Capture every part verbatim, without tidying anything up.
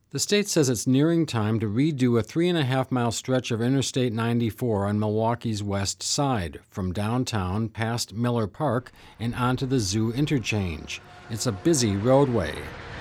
The state says it's nearing time to redo a three and a half mile stretch of Interstate ninety-four on Milwaukee's west side, from downtown past Miller Park and onto the Zoo interchange. It's a busy roadway.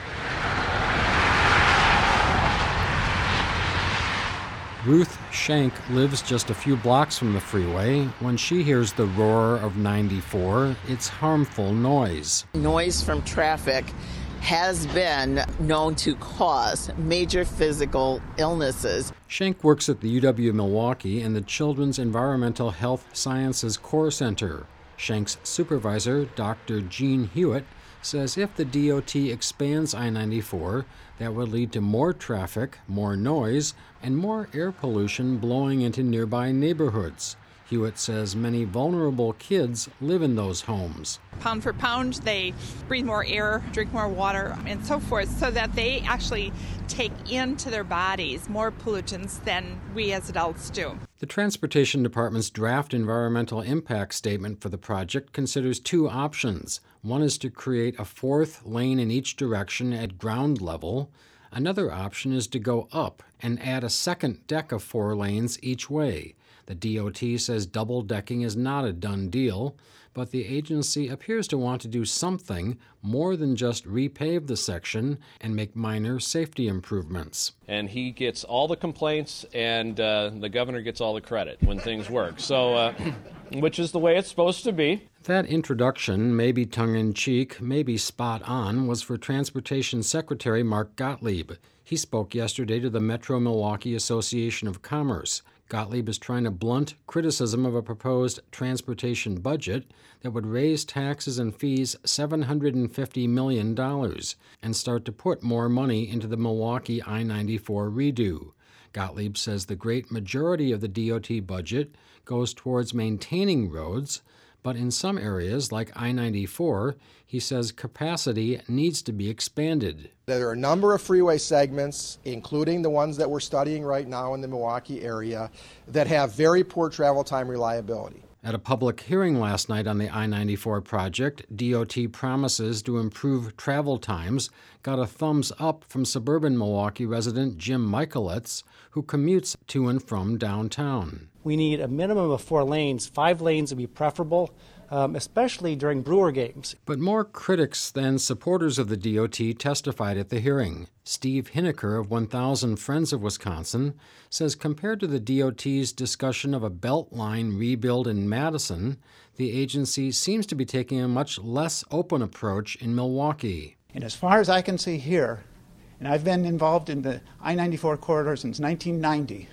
Ruth Schenk lives just a few blocks from the freeway. When she hears the roar of ninety-four, it's harmful noise. Noise from traffic has been known to cause major physical illnesses. Schenk works at the U W-Milwaukee and the Children's Environmental Health Sciences Core Center. Schenk's supervisor, Doctor Gene Hewitt, says if the D O T expands I ninety-four, that would lead to more traffic, more noise, and more air pollution blowing into nearby neighborhoods. Hewitt says many vulnerable kids live in those homes. Pound for pound, they breathe more air, drink more water, and so forth, so that they actually take into their bodies more pollutants than we as adults do. The Transportation Department's draft environmental impact statement for the project considers two options. One is to create a fourth lane in each direction at ground level. Another option is to go up and add a second deck of four lanes each way. The D O T says double decking is not a done deal, but the agency appears to want to do something more than just repave the section and make minor safety improvements. And he gets all the complaints, and uh, the governor gets all the credit when things work. So, uh, which is the way it's supposed to be. That introduction, maybe tongue-in-cheek, maybe spot on, was for Transportation Secretary Mark Gottlieb. He spoke yesterday to the Metro Milwaukee Association of Commerce. Gottlieb is trying to blunt criticism of a proposed transportation budget that would raise taxes and fees seven hundred fifty million dollars and start to put more money into the Milwaukee I ninety-four redo. Gottlieb says the great majority of the D O T budget goes towards maintaining roads, but in some areas, like I ninety-four, he says capacity needs to be expanded. There are a number of freeway segments, including the ones that we're studying right now in the Milwaukee area, that have very poor travel time reliability. At a public hearing last night on the I ninety-four project, D O T promises to improve travel times got a thumbs up from suburban Milwaukee resident Jim Michaeletz, who commutes to and from downtown. We need a minimum of four lanes. Five lanes would be preferable, um, especially during Brewer games. But more critics than supporters of the D O T testified at the hearing. Steve Hineker of one thousand Friends of Wisconsin says compared to the D O T's discussion of a Beltline rebuild in Madison, the agency seems to be taking a much less open approach in Milwaukee. And as far as I can see here, and I've been involved in the I ninety-four corridor since nineteen ninety,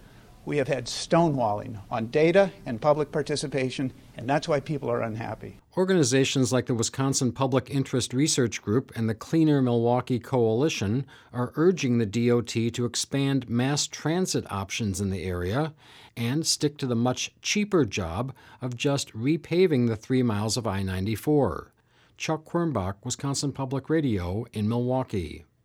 we have had stonewalling on data and public participation, and that's why people are unhappy. Organizations like the Wisconsin Public Interest Research Group and the Cleaner Milwaukee Coalition are urging the D O T to expand mass transit options in the area and stick to the much cheaper job of just repaving the three miles of I ninety-four. Chuck Quirmbach, Wisconsin Public Radio in Milwaukee.